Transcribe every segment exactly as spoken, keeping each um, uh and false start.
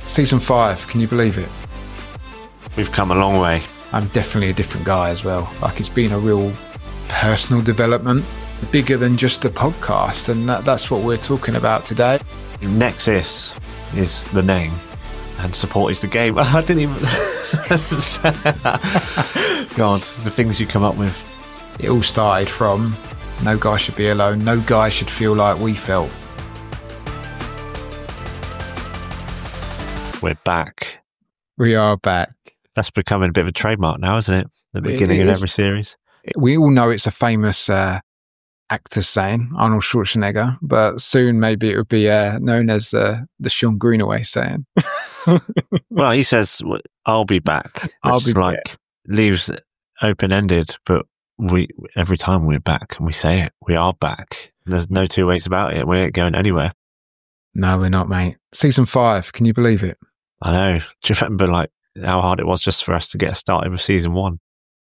Season five, can you believe it? We've come a long way. I'm definitely a different guy as well. Like, it's been a real personal development, bigger than just a podcast, and that, that's what we're talking about today. Nexus is the name, and support is the game. I didn't even... God, the things you come up with. It all started from no guy should be alone, no guy should feel like we felt. We're back. We are back. That's becoming a bit of a trademark now, isn't it? The beginning of every series. We all know it's a famous uh, actor saying, Arnold Schwarzenegger, but soon maybe it would be uh, known as uh, the Sean Greenaway saying. Well, he says, I'll be back. I'll be like back. Leaves open-ended, but we every time we're back and we say it, we are back. There's no two ways about it. We ain't going anywhere. No, we're not, mate. Season five, can you believe it? I know. Do you remember like how hard it was just for us to get started with season one?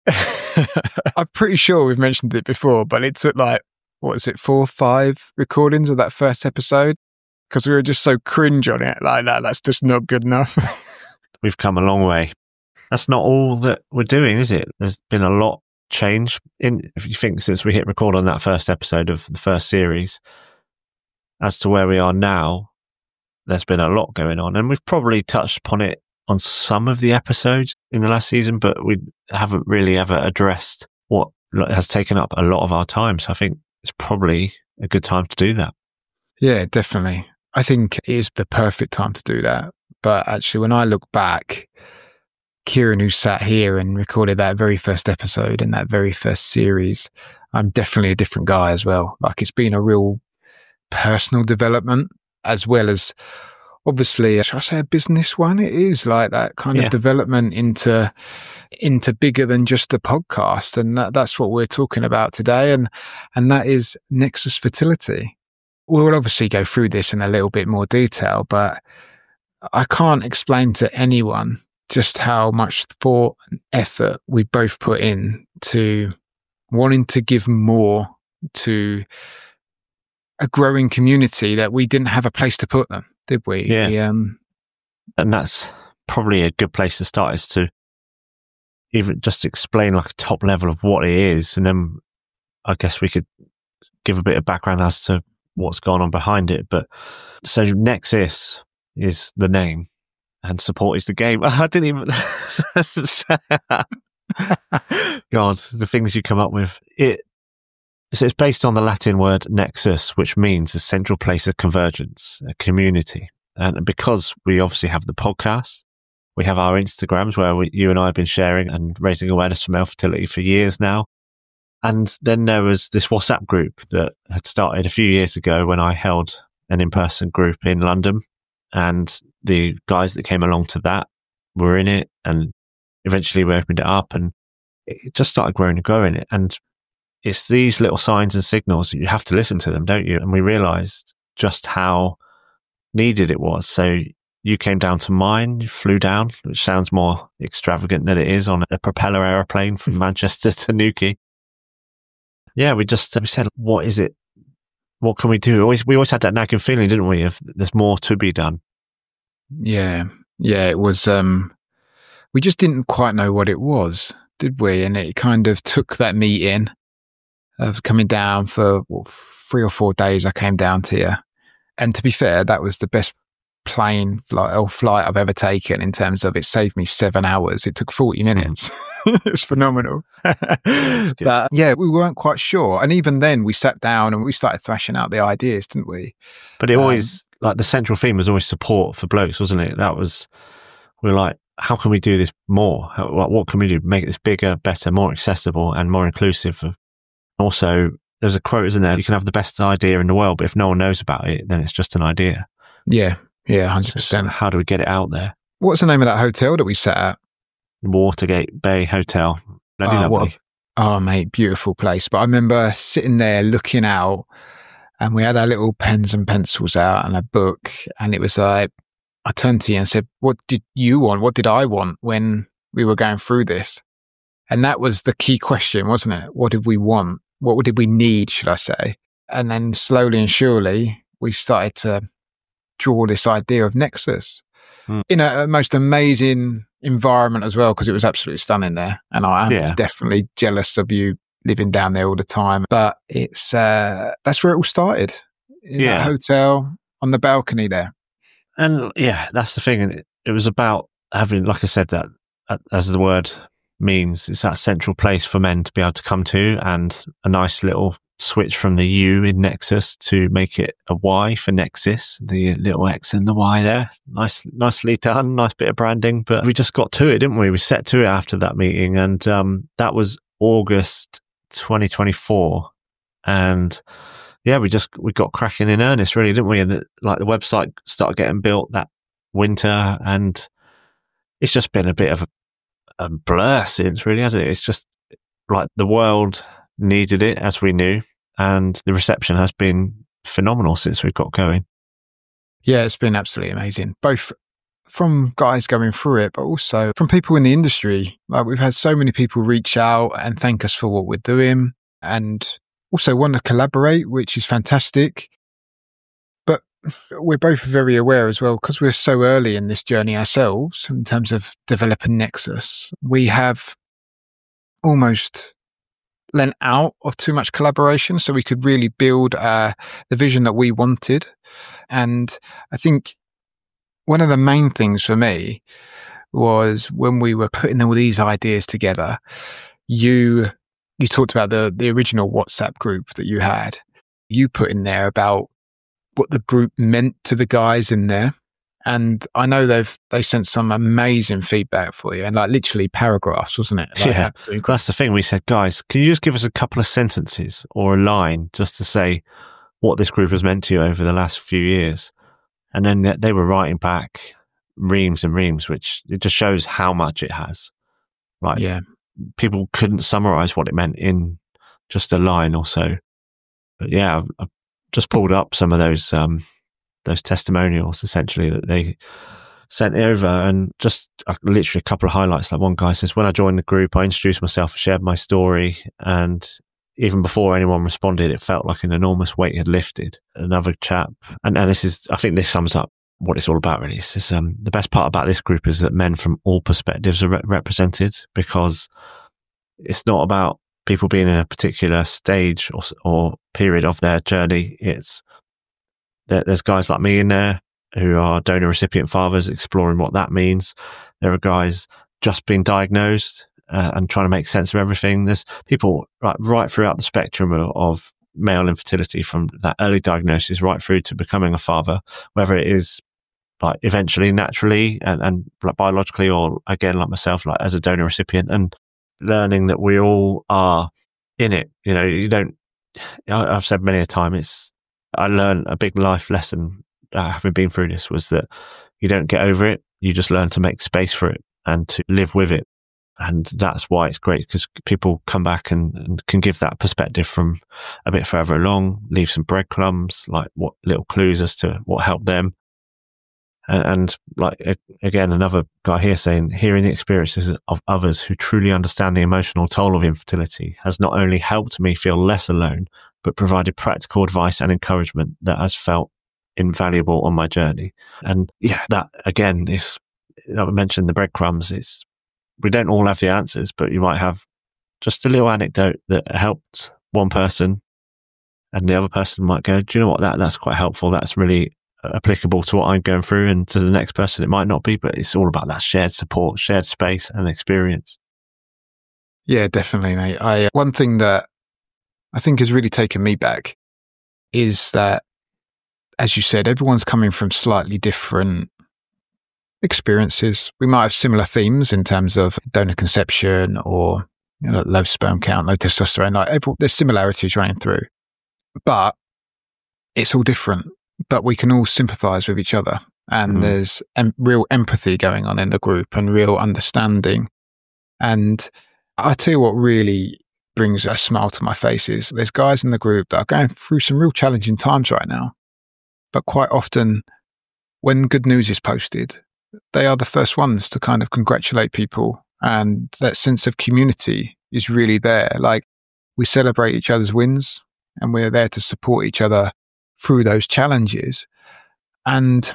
I'm pretty sure we've mentioned it before, but it took like, what is it, four, five recordings of that first episode? Because we were just so cringe on it. Like, that, that's just not good enough. We've come a long way. That's not all that we're doing, is it? There's been a lot change in, if you think, since we hit record on that first episode of the first series, as to where we are now. There's been a lot going on, and we've probably touched upon it on some of the episodes in the last season, but we haven't really ever addressed what has taken up a lot of our time. So I think it's probably a good time to do that. Yeah, definitely. I think it is the perfect time to do that. But actually, when I look back, Kieran, who sat here and recorded that very first episode in that very first series, I'm definitely a different guy as well. Like, it's been a real personal development, as well as, obviously, should I say a business one? It is like that kind yeah. of development into into bigger than just a podcast, and that, that's what we're talking about today, and and that is Nexus Fertility. We'll obviously go through this in a little bit more detail, but I can't explain to anyone just how much thought and effort we both put in to wanting to give more to a growing community that we didn't have a place to put them, did we? Yeah. We, um, and that's probably a good place to start, is to even just explain like a top level of what it is. And then I guess we could give a bit of background as to what's gone on behind it. But so Nexus is the name and support is the game. I didn't even... God, the things you come up with. It So it's based on the Latin word nexus, which means a central place of convergence, a community. And because we obviously have the podcast, we have our Instagrams where we, you and I have been sharing and raising awareness for male fertility for years now. And then there was this WhatsApp group that had started a few years ago when I held an in-person group in London. And the guys that came along to that were in it. And eventually we opened it up and it just started growing and growing. And it's these little signs and signals that you have to listen to them, don't you? And we realized just how needed it was. So you came down to mine, you flew down, which sounds more extravagant than it is, on a propeller aeroplane from Manchester to Newquay. Yeah, we just we said, what is it? What can we do? Always, we always had that nagging feeling, didn't we, of there's more to be done. Yeah, yeah, it was, um, we just didn't quite know what it was, did we? And it kind of took that meeting of coming down for what, three or four days. I came down to you, and to be fair, that was the best plane flight or flight I've ever taken, in terms of it saved me seven hours. It took forty minutes. Mm. It was phenomenal. But yeah, we weren't quite sure, and even then we sat down and we started thrashing out the ideas, didn't we? But it um, always, like, the central theme was always support for blokes, wasn't it? That was, we were like, how can we do this more? How, what, what can we do? Make this bigger, better, more accessible and more inclusive of. Also, there's a quote, isn't there? You can have the best idea in the world, but if no one knows about it, then it's just an idea. Yeah, yeah, one hundred percent. So how do we get it out there? What's the name of that hotel that we sat at? Watergate Bay Hotel. Bloody oh, lovely. A, oh, mate, beautiful place. But I remember sitting there looking out, and we had our little pens and pencils out and a book, and it was like, I turned to you and said, what did you want? What did I want when we were going through this? And that was the key question, wasn't it? What did we want? What did we need, should I say? And then slowly and surely, we started to draw this idea of Nexus. mm. in a, a most amazing environment as well, because it was absolutely stunning there. And I am Yeah. definitely jealous of you living down there all the time. But it's uh, that's where it all started, in Yeah. that hotel on the balcony there. And yeah, that's the thing. And it, it was about having, like I said, that uh, as the word means, it's that central place for men to be able to come to, and a nice little switch from the U in Nexus to make it a Y for Nexus, the little X and the Y there. Nice, nicely done, nice bit of branding. But we just got to it, didn't we? We set to it after that meeting, and um, that was August twenty twenty-four. And yeah, we just, we got cracking in earnest, really, didn't we? And the, like the website started getting built that winter, and it's just been a bit of a, a blur since, really, hasn't it? It's just like the world needed it, as we knew, and the reception has been phenomenal since we've got going. Yeah, it's been absolutely amazing, both from guys going through it, but also from people in the industry. Like, we've had so many people reach out and thank us for what we're doing, and also want to collaborate, which is fantastic. But we're both very aware as well, because we're so early in this journey ourselves in terms of developing Nexus, we have almost lent out of too much collaboration, so we could really build uh, the vision that we wanted. And I think one of the main things for me was when we were putting all these ideas together, you you talked about the the original WhatsApp group that you had. You put in there about what the group meant to the guys in there. And I know they've they sent some amazing feedback for you, and like literally paragraphs, wasn't it? Like, yeah, that's the thing. We said, guys, can you just give us a couple of sentences or a line just to say what this group has meant to you over the last few years? And then they were writing back reams and reams, which it just shows how much it has. Like, yeah, people couldn't summarize what it meant in just a line or so. But yeah, I just pulled up some of those um, those testimonials essentially that they sent over, and just uh, literally a couple of highlights. Like one guy says, when I joined the group, I introduced myself, shared my story, and even before anyone responded, it felt like an enormous weight had lifted. Another chap, and, and this is, I think this sums up what it's all about, really. It's just, um, the best part about this group is that men from all perspectives are re- represented, because it's not about people being in a particular stage or, or period of their journey. It's that there's guys like me in there who are donor recipient fathers exploring what that means. There are guys just being diagnosed uh, and trying to make sense of everything. There's people right, right throughout the spectrum of, of male infertility, from that early diagnosis right through to becoming a father, whether it is like eventually naturally and, and like biologically, or again, like myself, like as a donor recipient, and learning that we all are in it. You know, you don't, I've said many a time, it's, I learned a big life lesson uh, having been through this, was that you don't get over it. You just learn to make space for it and to live with it. And that's why it's great, because people come back and, and can give that perspective from a bit further along, leave some breadcrumbs, like what little clues as to what helped them. And, and like, again, another guy here saying, hearing the experiences of others who truly understand the emotional toll of infertility has not only helped me feel less alone, but provided practical advice and encouragement that has felt invaluable on my journey. And yeah, that again is, you know, I mentioned the breadcrumbs. It's, we don't all have the answers, but you might have just a little anecdote that helped one person, and the other person might go, do you know what, that that's quite helpful. That's really applicable to what I'm going through, and to the next person it might not be, but it's all about that shared support, shared space and experience. Yeah, definitely, mate. I, one thing that I think has really taken me back is that, as you said, everyone's coming from slightly different experiences. We might have similar themes in terms of donor conception or, you know, low sperm count, low testosterone. Like, every, there's similarities running through, but it's all different. But we can all sympathise with each other, and mm. there's em- real empathy going on in the group and real understanding. And I tell you what really brings a smile to my face is there's guys in the group that are going through some real challenging times right now. But quite often, when good news is posted, they are the first ones to kind of congratulate people, and that sense of community is really there. Like, we celebrate each other's wins, and we're there to support each other through those challenges. And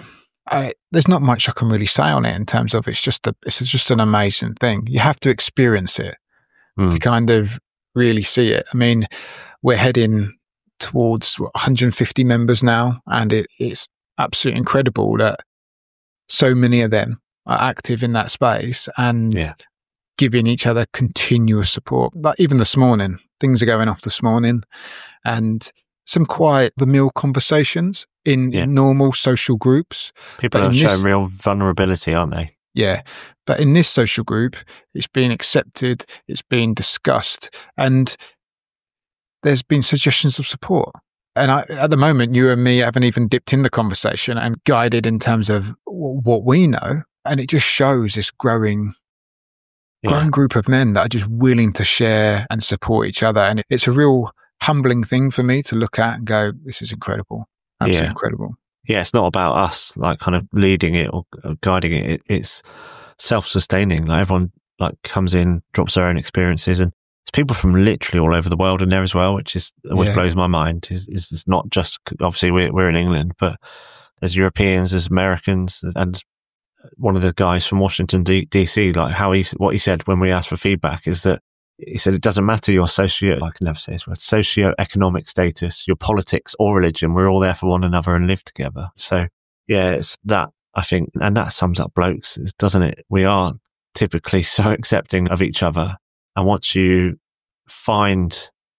I, there's not much I can really say on it in terms of it's just a, it's just an amazing thing. You have to experience it mm. to kind of really see it. I mean, we're heading towards what, one hundred fifty members now, and it, it's absolutely incredible that so many of them are active in that space and yeah. giving each other continuous support. Like even this morning, things are going off this morning, and some quiet, the meal conversations in yeah. normal social groups. People are showing real vulnerability, aren't they? Yeah. But in this social group, it's being accepted, it's being discussed, and there's been suggestions of support. And I, at the moment, you and me haven't even dipped in the conversation and guided in terms of w- what we know. And it just shows this growing, yeah. growing group of men that are just willing to share and support each other. And it's a real humbling thing for me to look at and go, this is incredible. Absolutely yeah. incredible. Yeah, it's not about us like kind of leading it or guiding it. it it's self-sustaining. Like everyone like comes in, drops their own experiences, and it's people from literally all over the world in there as well, which is which yeah. blows my mind. Is is it's not just obviously we're we're in England, but there's Europeans, there's Americans, and one of the guys from Washington D C, like how he what he said when we asked for feedback is that. He said, it doesn't matter your socio, I can never say this word, socio-economic status, your politics or religion, we're all there for one another and live together. So yeah, it's that, I think, and that sums up blokes, doesn't it? We are typically so accepting of each other. And once you find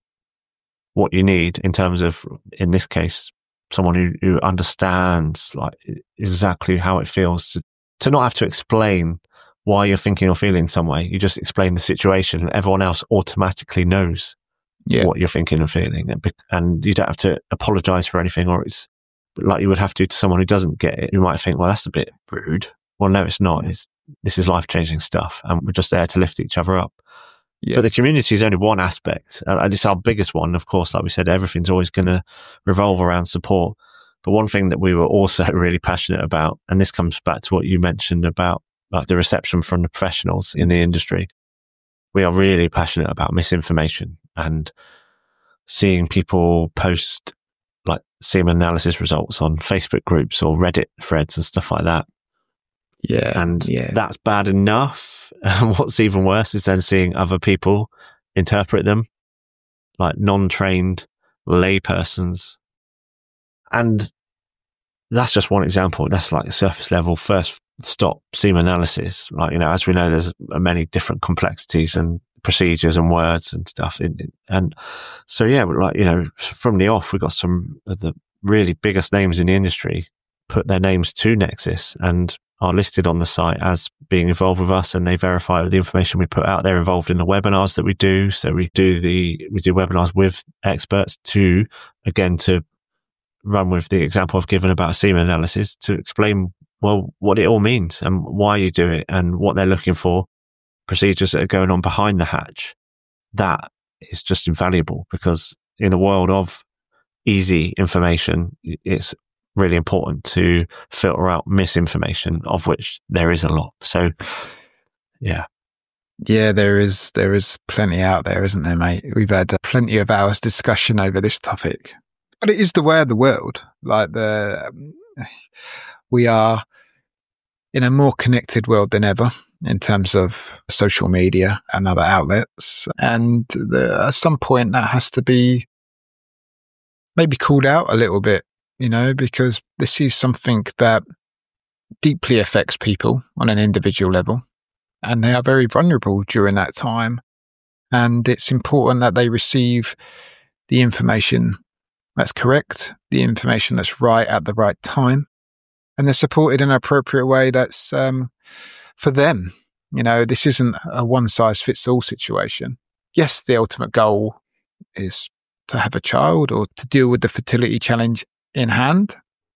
what you need in terms of, in this case, someone who, who understands like exactly how it feels to, to not have to explain why you're thinking or feeling some way. You just explain the situation and everyone else automatically knows yeah. what you're thinking and feeling. And you don't have to apologize for anything, or it's like you would have to to someone who doesn't get it. You might think, well, that's a bit rude. Well, no, it's not. It's, this is life-changing stuff, and we're just there to lift each other up. Yeah. But the community is only one aspect, and it's our biggest one. Of course, like we said, everything's always going to revolve around support. But one thing that we were also really passionate about, and this comes back to what you mentioned about like the reception from the professionals in the industry. We are really passionate about misinformation and seeing people post like semen analysis results on Facebook groups or Reddit threads and stuff like that. Yeah. And yeah. that's bad enough. And what's even worse is then seeing other people interpret them like non-trained laypersons. And that's just one example. That's like a surface level first stop semen analysis. Like, you know, as we know, there's many different complexities and procedures and words and stuff. And so, yeah, like, you know, from the off, we've got some of the really biggest names in the industry put their names to Nexus and are listed on the site as being involved with us, and they verify the information we put out. They're involved in the webinars that we do. So we do the, we do webinars with experts to, again, to run with the example I've given about semen analysis to explain, well, what it all means and why you do it and what they're looking for, procedures that are going on behind the hatch. That is just invaluable, because in a world of easy information, it's really important to filter out misinformation, of which there is a lot. So, yeah. Yeah, there is, there is plenty out there, isn't there, mate? We've had plenty of hours discussion over this topic. But it is the way of the world. Like the, um, we are in a more connected world than ever in terms of social media and other outlets. And the, at some point that has to be maybe called out a little bit, you know, because this is something that deeply affects people on an individual level, and they are very vulnerable during that time. And it's important that they receive the information that's correct, the information that's right at the right time, and they're supported in an appropriate way that's um, for them. You know, this isn't a one-size-fits-all situation. Yes, the ultimate goal is to have a child or to deal with the fertility challenge in hand,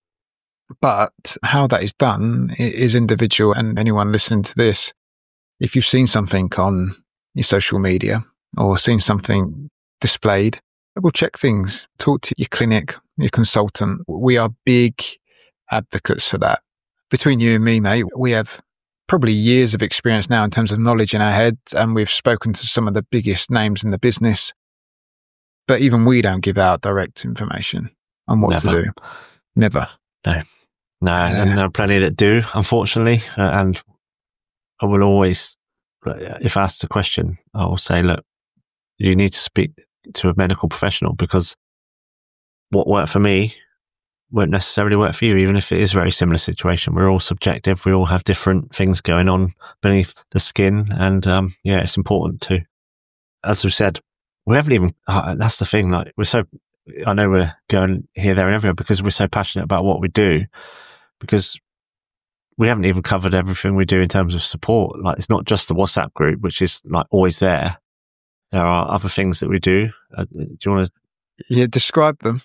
but how that is done is individual. And anyone listening to this, if you've seen something on your social media or seen something displayed, double check things, talk to your clinic, your consultant. We are big advocates for that. Between you and me, mate, we have probably years of experience now in terms of knowledge in our head, and we've spoken to some of the biggest names in the business, but even we don't give out direct information on what Never. to do. Never. No, No, uh, and there are plenty that do, unfortunately. Uh, and I will always, if asked a question, I will say, look, you need to speak to a medical professional, because what worked for me won't necessarily work for you, even if it is a very similar situation. We're all subjective. We all have different things going on beneath the skin. And um, yeah, it's important to, as we said, we haven't even, uh, that's the thing, like we're so, I know we're going here, there and everywhere because we're so passionate about what we do, because we haven't even covered everything we do in terms of support. Like, it's not just the WhatsApp group, which is like always there. There are other things that we do. Uh, do you want to? Yeah, describe them.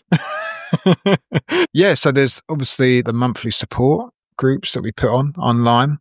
Yeah, so there's obviously the monthly support groups that we put on online.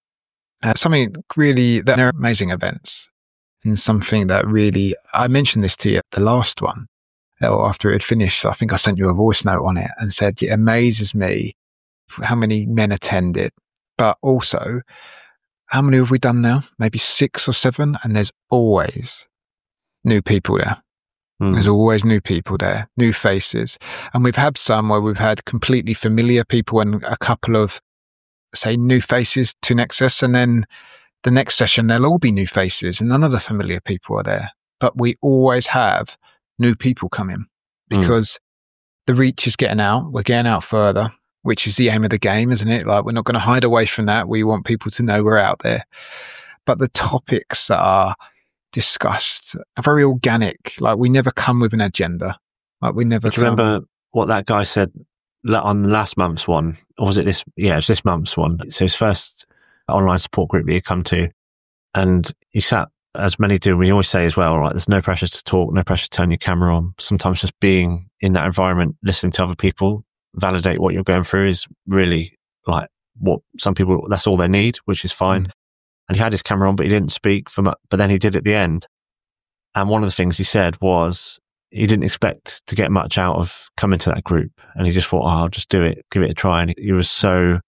Uh, something really, that they're amazing events, and something that really, I mentioned this to you at the last one, or after it had finished. I think I sent you a voice note on it and said, it amazes me how many men attended, but also how many have we done now? Maybe six or seven, and there's always new people there. Mm. There's always new people there, new faces. And we've had some where we've had completely familiar people and a couple of, say, new faces to Nexus. And then the next session, there'll all be new faces and none of the familiar people are there. But we always have new people come in because mm. the reach is getting out. We're getting out further, which is the aim of the game, isn't it? Like, we're not going to hide away from that. We want people to know we're out there. But the topics that are discussed are very organic. Like, we never come with an agenda. Like, we never. Do you remember what that guy said on last month's one, or was it this? Yeah, it was this month's one. So his first online support group that he come to, and he sat, as many do. We always say as well, right? There's no pressure to talk, no pressure to turn your camera on. Sometimes just being in that environment, listening to other people validate what you're going through is really like what some people, that's all they need, which is fine. Mm. And he had his camera on, but he didn't speak for much, but then he did at the end. And one of the things he said was he didn't expect to get much out of coming to that group. And he just thought, oh, I'll just do it, give it a try. And he was so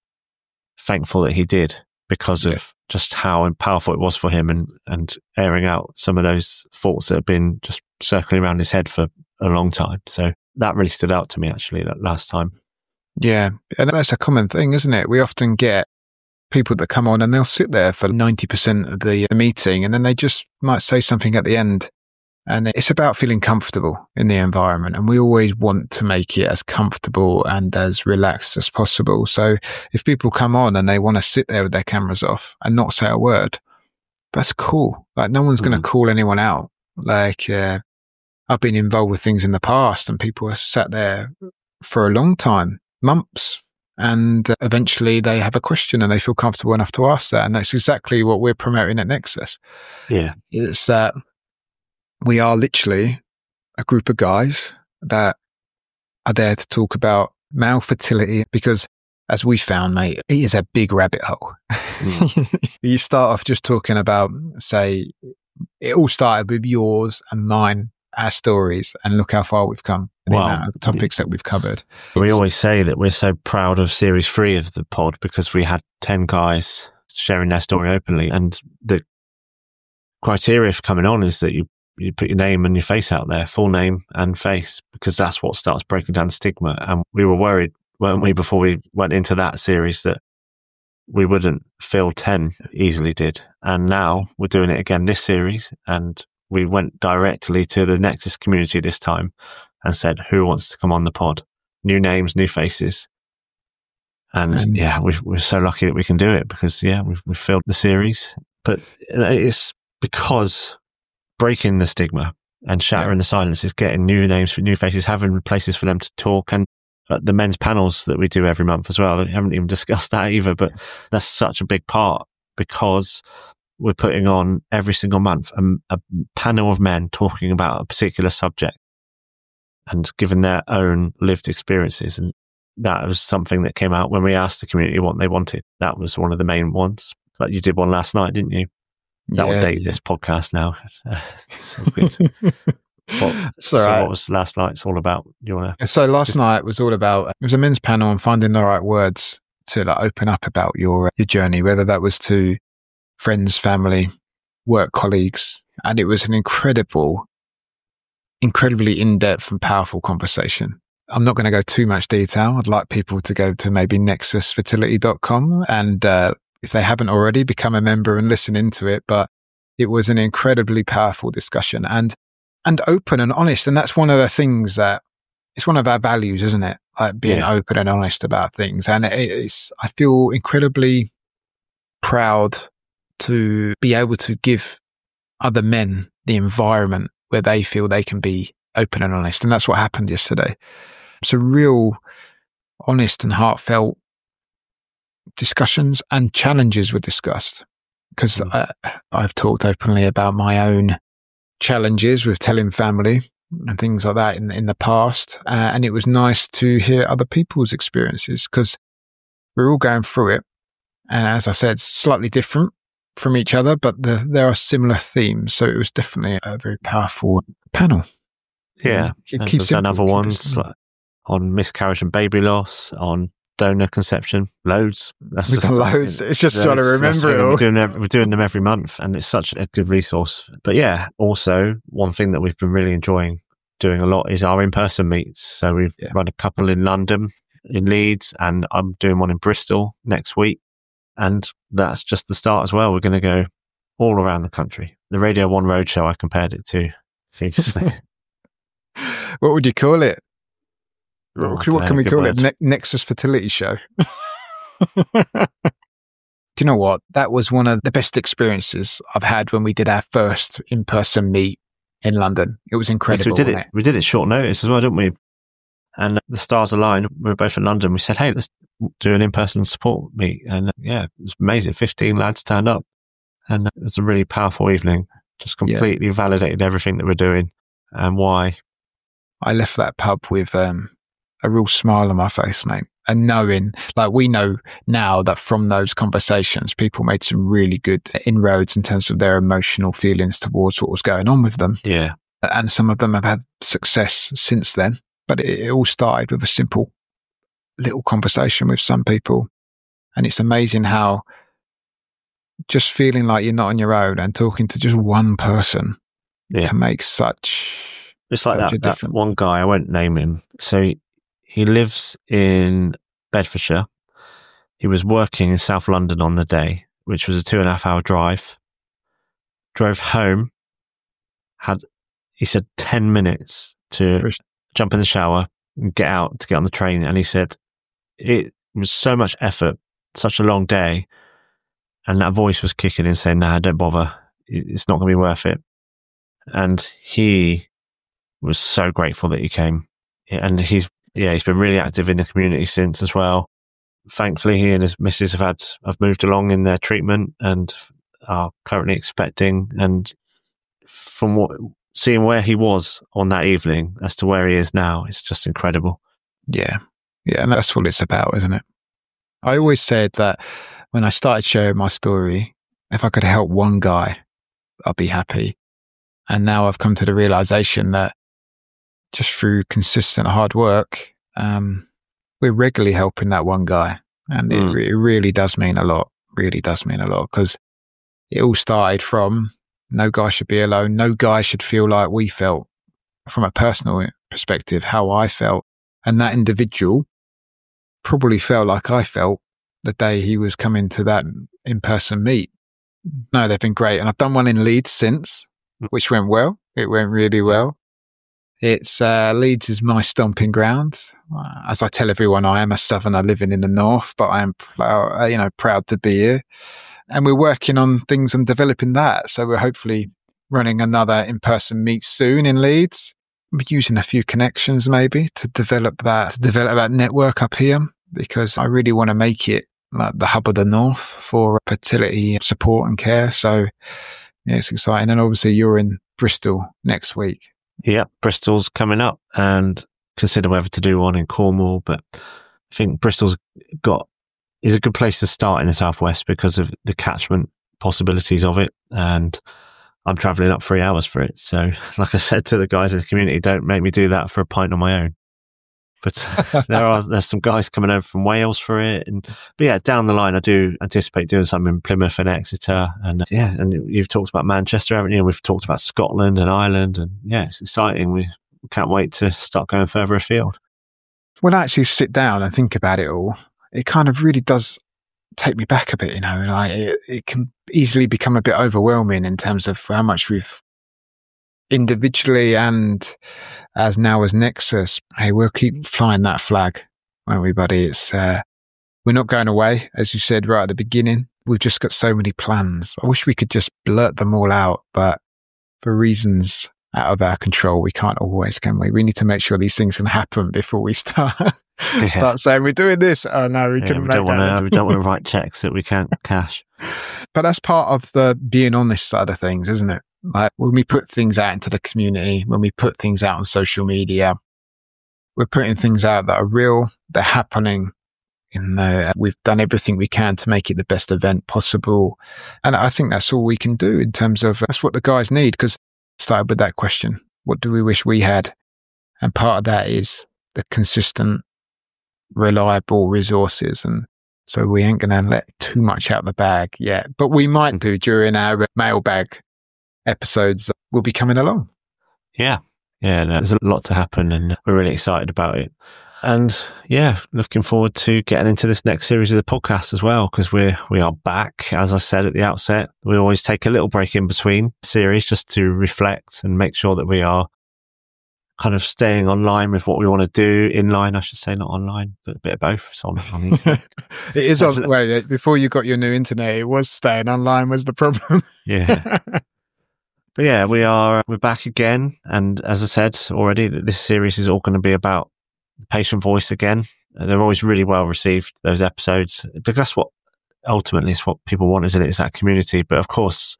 thankful that he did, because yeah. of just how powerful it was for him, and, and airing out some of those thoughts that have been just circling around his head for a long time. So that really stood out to me, actually, that last time. Yeah. And that's a common thing, isn't it? We often get people that come on and they'll sit there for ninety percent of the meeting, and then they just might say something at the end. And it's about feeling comfortable in the environment. And we always want to make it as comfortable and as relaxed as possible. So if people come on and they want to sit there with their cameras off and not say a word, that's cool. Like, no one's mm. going to call anyone out. Like, uh, I've been involved with things in the past and people have sat there for a long time, months, and eventually they have a question and they feel comfortable enough to ask that. And that's exactly what we're promoting at Nexus. Yeah. It's that we are literally a group of guys that are there to talk about male fertility, because as we found, mate, it is a big rabbit hole. Mm. You start off just talking about, say, it all started with yours and mine, our stories, and look how far we've come. The wow. amount of topics that we've covered. We it's, always say that we're so proud of series three of the pod because we had ten guys sharing their story openly, and the criteria for coming on is that you, you put your name and your face out there, full name and face, because that's what starts breaking down stigma. And we were worried, weren't we, before we went into that series, that we wouldn't fill ten, easily did. And now we're doing it again this series, and we went directly to the Nexus community this time and said, who wants to come on the pod? New names, new faces. And um, yeah, we've, we're so lucky that we can do it because, yeah, we've, we've filled the series. But it's because breaking the stigma and shattering yeah. the silence is getting new names for new faces, having places for them to talk. And uh, the men's panels that we do every month as well, we haven't even discussed that either, but that's such a big part because we're putting on every single month a, a panel of men talking about a particular subject and giving their own lived experiences. And that was something that came out when we asked the community what they wanted. That was one of the main ones. Like, you did one last night, didn't you? That yeah, will date yeah. this podcast now. Uh, so good. What, so right. what was last night's all about? You want to? So last just... night was all about, it was a men's panel on finding the right words to like open up about your your journey, whether that was to friends, family, work colleagues. And it was an incredible, incredibly in-depth and powerful conversation. I'm not going to go too much detail. I'd like people to go to maybe nexus fertility dot com and uh, if they haven't already, become a member and listen into it. But it was an incredibly powerful discussion and and open and honest. And that's one of the things that it's one of our values, isn't it? Like being yeah. open and honest about things. And it, it's I feel incredibly proud to be able to give other men the environment where they feel they can be open and honest. And that's what happened yesterday. So real honest and heartfelt discussions and challenges were discussed because mm. I've talked openly about my own challenges with telling family and things like that in, in the past. Uh, and it was nice to hear other people's experiences because we're all going through it. And as I said, slightly different from each other, but the, there are similar themes. So it was definitely a very powerful panel. Yeah. Keep, keep There's done other ones like on miscarriage and baby loss, on donor conception, loads. That's We've done loads. It's just trying to remember it all. We're doing, we're doing them every month and it's such a good resource. But yeah, also one thing that we've been really enjoying doing a lot is our in-person meets. So we've yeah. run a couple in London, in Leeds, and I'm doing one in Bristol next week. And that's just the start as well. We're going to go all around the country. The Radio One Roadshow, I compared it to. What would you call it? Oh, what, what can we call word. it? Ne- Nexus Fertility Show. Do you know what? That was one of the best experiences I've had when we did our first in-person meet in London. It was incredible. Yes, we did it. it. We did it short notice as well, didn't we? And the stars aligned. We were both in London. We said, hey, let's do an in-person support meet. And uh, yeah, it was amazing. fifteen lads turned up. And it was a really powerful evening. Just completely yeah. validated everything that we're doing and why. I left that pub with um, a real smile on my face, mate. And knowing, like we know now that from those conversations, people made some really good inroads in terms of their emotional feelings towards what was going on with them. Yeah. And some of them have had success since then. But it, it all started with a simple little conversation with some people. And it's amazing how just feeling like you're not on your own and talking to just one person yeah. can make such... It's like that, that one guy, I won't name him. So he, he lives in Bedfordshire. He was working in South London on the day, which was a two and a half hour drive. Drove home, had, he said, ten minutes to First. jump in the shower and get out to get on the train. And he said, it was so much effort, such a long day. And that voice was kicking in saying, nah, don't bother. It's not going to be worth it. And he was so grateful that he came. And he's, yeah, he's been really active in the community since as well. Thankfully, he and his missus have had, have moved along in their treatment and are currently expecting. And from what, seeing where he was on that evening as to where he is now, it's just incredible. Yeah. Yeah. And that's what it's about, isn't it? I always said that when I started sharing my story, if I could help one guy, I'd be happy. And now I've come to the realization that just through consistent hard work, um, we're regularly helping that one guy. And mm. it, it really does mean a lot, really does mean a lot, because it all started from no guy should be alone. No guy should feel like we felt from a personal perspective, how I felt. And that individual probably felt like I felt the day he was coming to that in-person meet. No, they've been great. And I've done one in Leeds since, which went well. It went really well. It's uh, Leeds is my stomping ground. As I tell everyone, I am a southerner living in the north, but I am, uh, you know, proud to be here. And we're working on things and developing that. So we're hopefully running another in-person meet soon in Leeds. We're using a few connections maybe to develop that, to develop that network up here, because I really want to make it like the hub of the north for fertility support and care. So yeah, it's exciting. And obviously you're in Bristol next week. Yeah, Bristol's coming up and consider whether to do one in Cornwall. But I think Bristol's got, is a good place to start in the southwest because of the catchment possibilities of it. And I'm travelling up three hours for it. So like I said to the guys in the community, don't make me do that for a pint on my own. But there are there's some guys coming over from Wales for it, and but yeah, down the line, I do anticipate doing something in Plymouth and Exeter, and yeah, and you've talked about Manchester, haven't you? We've talked about Scotland and Ireland, and yeah, it's exciting. We can't wait to start going further afield. when I actually sit down and think about it all, it kind of really does take me back a bit, you know, like it, it can easily become a bit overwhelming in terms of how much we've individually and as now as Nexus. Hey, we'll keep flying that flag, won't we, buddy? It's, uh, we're not going away, as you said right at the beginning. We've just got so many plans. I wish we could just blurt them all out, but for reasons out of our control, we can't always, can we? We need to make sure these things can happen before we start yeah. start saying we're doing this. Oh no, we yeah, couldn't we make don't that. Wanna, we don't want to write checks that we can't cash. But that's part of the being on this side of things, isn't it? Like when we put things out into the community, when we put things out on social media, we're putting things out that are real, they're happening. In the, we've done everything we can to make it the best event possible. And I think that's all we can do in terms of, that's what the guys need, because started with that question. What do we wish we had? And part of that is the consistent, reliable resources. And so we ain't going to let too much out the bag yet, but we might do during our mailbag episodes. We'll be coming along. Yeah. Yeah. There's a lot to happen and we're really excited about it. And yeah, looking forward to getting into this next series of the podcast as well, because we're, we are back. As I said at the outset, we always take a little break in between series just to reflect and make sure that we are kind of staying online with what we want to do, in line, I should say, not online, but a bit of both. It's on, on the internet. It is on, wait, before you got your new internet, it was staying online was the problem. Yeah. But yeah, we are, we're back again. And as I said already, this series is all going to be about the patient voice again. They're always really well received, those episodes, because that's what ultimately is what people want, isn't it? It's that community. But of course,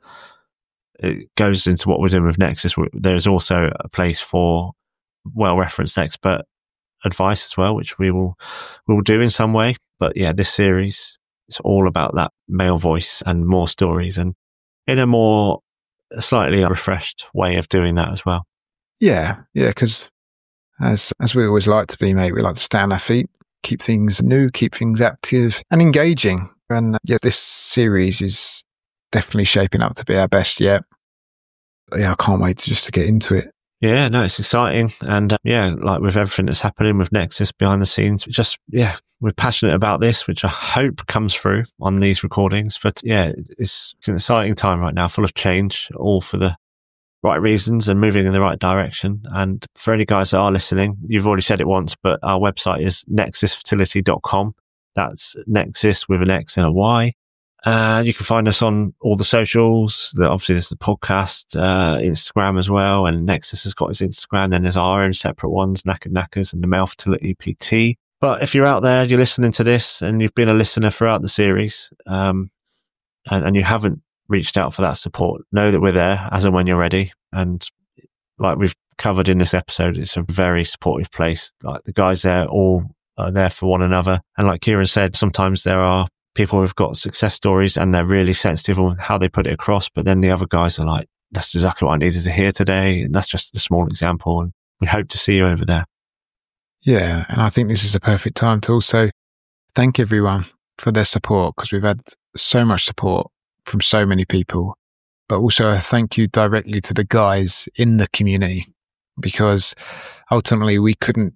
it goes into what we're doing with Nexus. There's also a place for well-referenced expert advice as well, which we will we will do in some way. But yeah, this series is all about that male voice and more stories, and in a more slightly refreshed way of doing that as well. Yeah, yeah, because as as we always like to be, mate, we like to stay on our feet, keep things new, keep things active and engaging. And yeah, this series is definitely shaping up to be our best yet. Yeah, I can't wait to just to get into it. Yeah, no, it's exciting. And uh, yeah, like with everything that's happening with Nexus behind the scenes, just, yeah, we're passionate about this, which I hope comes through on these recordings. But yeah, it's an exciting time right now, full of change, all for the right reasons and moving in the right direction. And for any guys that are listening, you've already said it once, but our website is nexus fertility dot com. That's Nexus with an X and a Y. And uh, you can find us on all the socials. The, obviously, there's the podcast, uh, Instagram as well. And Nexus has got his Instagram. Then there's our own separate ones, Knackered Knackers and the Male Fertility P T. But if you're out there, you're listening to this and you've been a listener throughout the series, um, and, and you haven't reached out for that support, know that we're there as and when you're ready. And like we've covered in this episode, it's a very supportive place. Like the guys there all are there for one another. And like Kieran said, sometimes there are people who've got success stories and they're really sensitive on how they put it across. But then the other guys are like, that's exactly what I needed to hear today. And that's just a small example. And we hope to see you over there. Yeah. And I think this is a perfect time to also thank everyone for their support, because we've had so much support from so many people. But also a thank you directly to the guys in the community, because ultimately we couldn't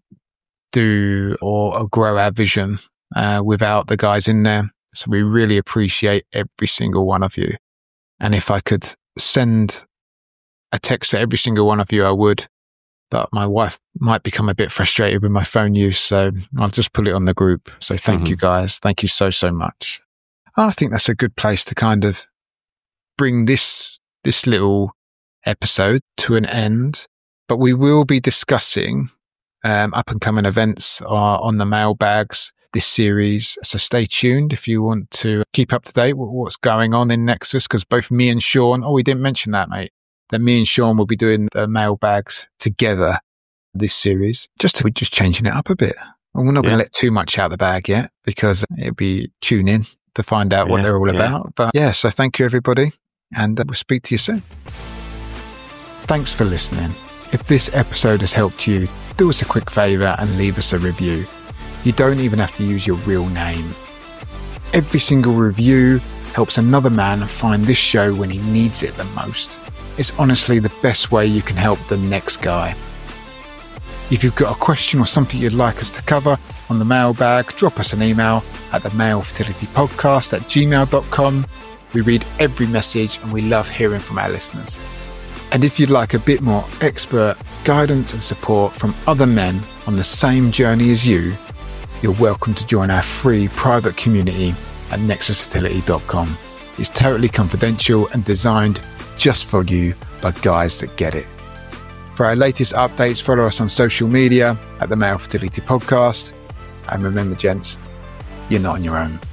do or, or grow our vision uh, without the guys in there. So we really appreciate every single one of you. And if I could send a text to every single one of you, I would. But my wife might become a bit frustrated with my phone use, so I'll just put it on the group. So thank mm-hmm. you guys. Thank you so, so much. I think that's a good place to kind of bring this this little episode to an end. But we will be discussing um, up-and-coming events uh, on the mailbags this series. So stay tuned if you want to keep up to date with what's going on in Nexus, because both me and Sean, oh, we didn't mention that, mate, that me and Sean will be doing the mailbags together this series. Just we're just changing it up a bit. And we're not yeah. going to let too much out of the bag yet, because it'll be tune in to find out yeah, what they're all yeah. about. But yeah, so thank you, everybody. And uh, we'll speak to you soon. Thanks for listening. If this episode has helped you, do us a quick favour and leave us a review. You don't even have to use your real name. Every single review helps another man find this show when he needs it the most. It's honestly the best way you can help the next guy. If you've got a question or something you'd like us to cover on the mailbag, drop us an email at the male fertility podcast at gmail dot com. We read every message and we love hearing from our listeners. And if you'd like a bit more expert guidance and support from other men on the same journey as you, you're welcome to join our free private community at nexus fertility dot com. It's totally confidential and designed just for you by guys that get it. For our latest updates, follow us on social media at the Male Fertility Podcast. And remember, gents, you're not on your own.